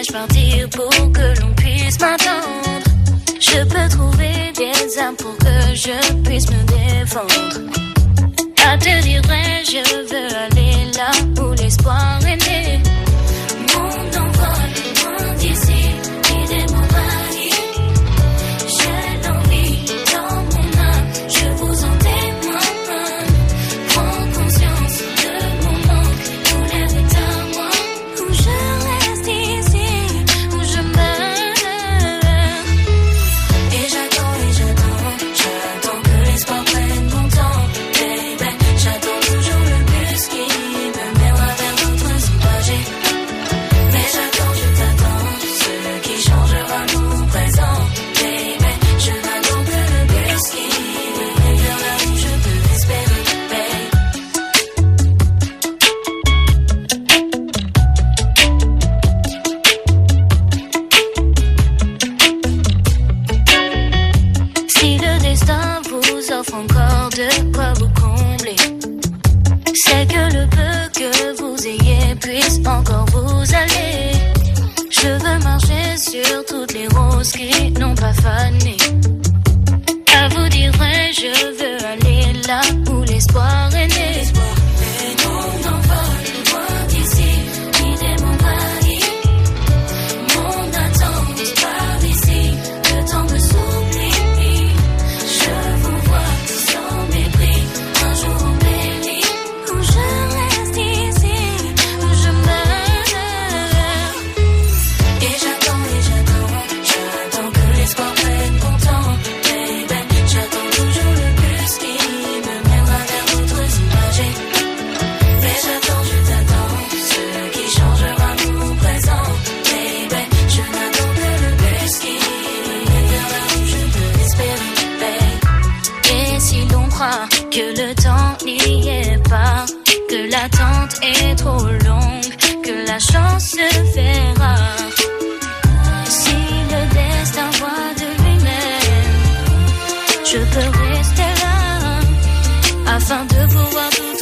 pourrais-je partir pour que l'on puisse m'attendre? Je peux trouver des armes pour que je puisse me défendre. À te dire vrai, je veux aller là où l'espoir est né. Mon envol, loin d'ici, l'idée m'envahit. J'ai l'envie dans mon âme, je vous en témoigne. Prends conscience de mon manque, tout l'air est à moi. Où je reste ici, où je meurs. Et j'attends que l'espoir prenne mon temps. Baby, j'attends toujours le bus qui me mènera vers d'autres images. Mais j'attends, je t'attends, ce qui changera mon présent. Baby, je n'attends que le bus qui me mène vers là où je peux espérer. Si le destin vous offre encore de quoi vous combler, c'est que le peu que vous ayez puisse encore vous aller. Je veux marcher sur toutes les roses qui n'ont pas fané. À vous dire vrai, je veux aller là où l'espoir est né. Mon envol, loin d'ici, l'idée m'envahit. Mon attente par ici, le temps me s'oublie. Je vous vois sans mépris, un jour embelli. Où je reste ici, où je meurs. Et j'attends que l'espoir prenne mon temps. Baby, j'attends toujours le bus qui me mènera vers d'autres images. Mais j'attends, je t'attends, ce qui changera mon présent. Baby, je n'attends que le bus qui me mène vers là où je peux espérer. Et si l'on croit que le temps n'y est pas, que l'attente est trop longue, que la chance se fait rare, si le destin voit de lui-même, je peux rester là afin de pouvoir tout